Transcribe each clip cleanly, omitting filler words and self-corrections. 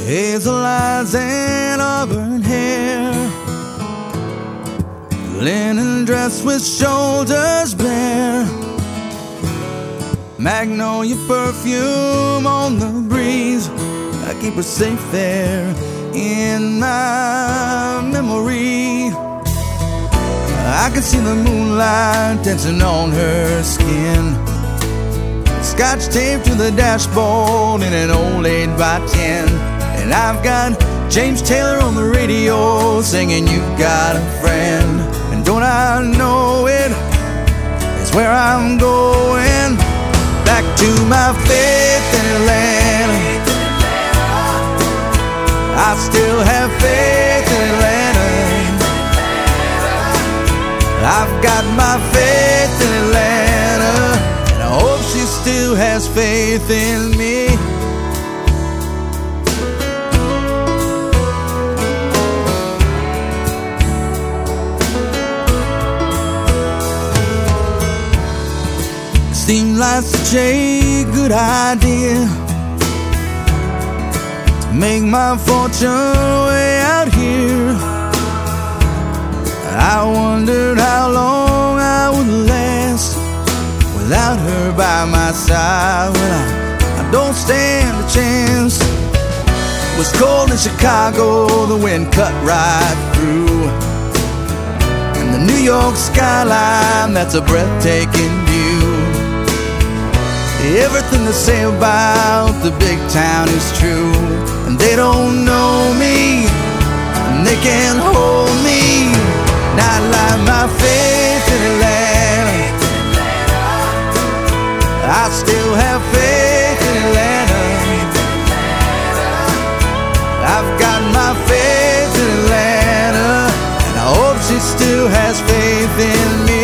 Hazel eyes and auburn hair, linen dress with shoulders bare, magnolia perfume on the breeze. I keep her safe there in my memory. I can see the moonlight dancing on her skin, scotch tape to the dashboard in an old 8x10. And I've got James Taylor on the radio singing "You've Got a Friend." And don't I know it is where I'm going, back to my faith in Atlanta. I still have faith in Atlanta. I've got my faith in Atlanta, and I hope she still has faith in me. Seems like such a good idea to make my fortune way out here. I wondered how long I would last without her by my side. Well, I don't stand a chance. It was cold in Chicago, the wind cut right through, and the New York skyline, that's a breathtaking view. Everything they say about the big town is true, and they don't know me, and they can't hold me. Not like my faith in Atlanta. I still have faith in Atlanta. I've got my faith in Atlanta, and I hope she still has faith in me.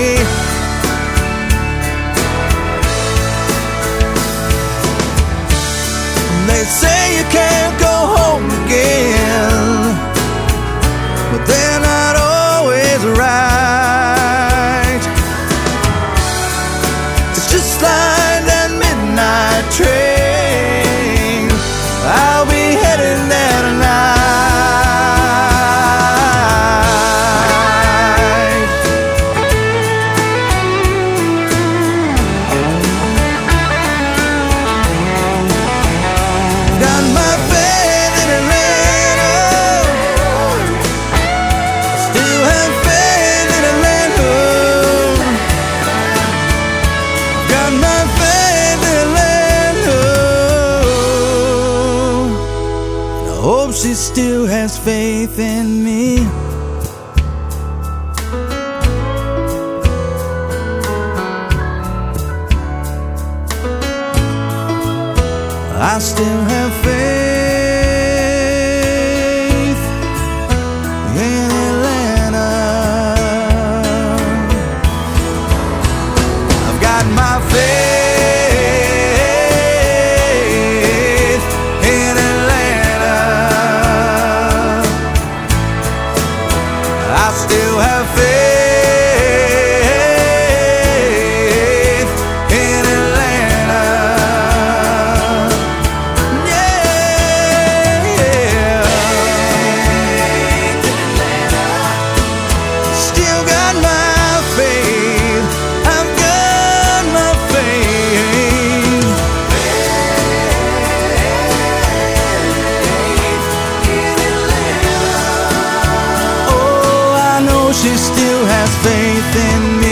They say you can't go home again, but they're not always right. It's just like that midnight train, I'll be heading there tonight. Got my faith in Atlanta. Still have faith in Atlanta. Got my faith in Atlanta. And I hope she still has faith in me. I still have faith in Atlanta. I've got my faith in Atlanta. I still have faith in Atlanta. Still got my faith. I've got my faith. Oh, I know she still has faith in me.